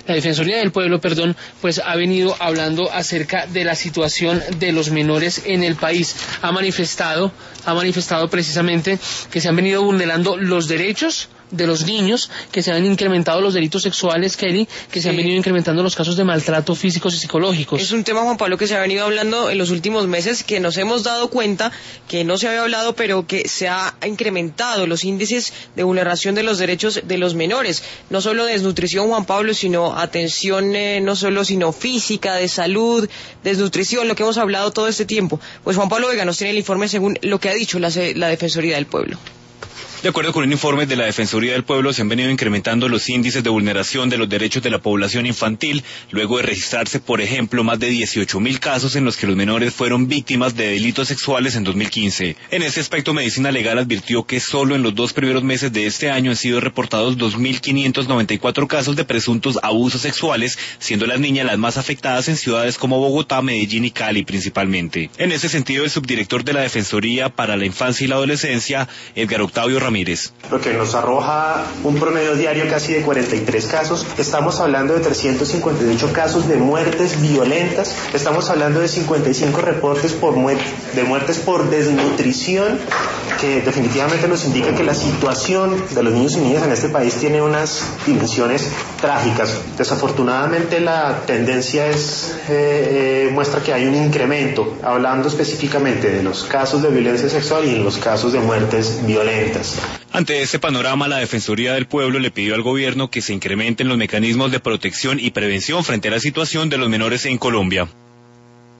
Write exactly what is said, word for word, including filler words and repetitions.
La Defensoría del Pueblo, perdón, pues ha venido hablando acerca de la situación de los menores en el país. Ha manifestado, ha manifestado precisamente que se han venido vulnerando los derechos de los niños, que se han incrementado los delitos sexuales, Kelly, que se sí. han venido incrementando los casos de maltrato físicos y psicológicos. Es un tema, Juan Pablo, que se ha venido hablando en los últimos meses, que nos hemos dado cuenta que no se había hablado, pero que se ha incrementado los índices de vulneración de los derechos de los menores, no solo de desnutrición, Juan Pablo, sino atención, eh, no solo sino física, de salud, desnutrición, lo que hemos hablado todo este tiempo. Pues Juan Pablo Vega nos tiene el informe según lo que ha dicho la, la Defensoría del Pueblo. De acuerdo con un informe de la Defensoría del Pueblo, se han venido incrementando los índices de vulneración de los derechos de la población infantil, luego de registrarse, por ejemplo, más de dieciocho mil casos en los que los menores fueron víctimas de delitos sexuales en dos mil quince. En ese aspecto, Medicina Legal advirtió que solo en los dos primeros meses de este año han sido reportados dos mil quinientos noventa y cuatro casos de presuntos abusos sexuales, siendo las niñas las más afectadas en ciudades como Bogotá, Medellín y Cali principalmente. En ese sentido, el subdirector de la Defensoría para la Infancia y la Adolescencia, Edgar Octavio Ramírez, lo que nos arroja un promedio diario casi de cuarenta y tres casos. Estamos hablando de trescientos cincuenta y ocho casos de muertes violentas. Estamos hablando de cincuenta y cinco reportes por muer de muertes por desnutrición, que definitivamente nos indica que la situación de los niños y niñas en este país tiene unas dimensiones trágicas. Desafortunadamente la tendencia es eh, eh, muestra que hay un incremento, hablando específicamente de los casos de violencia sexual y en los casos de muertes violentas. Ante este panorama, la Defensoría del Pueblo le pidió al gobierno que se incrementen los mecanismos de protección y prevención frente a la situación de los menores en Colombia.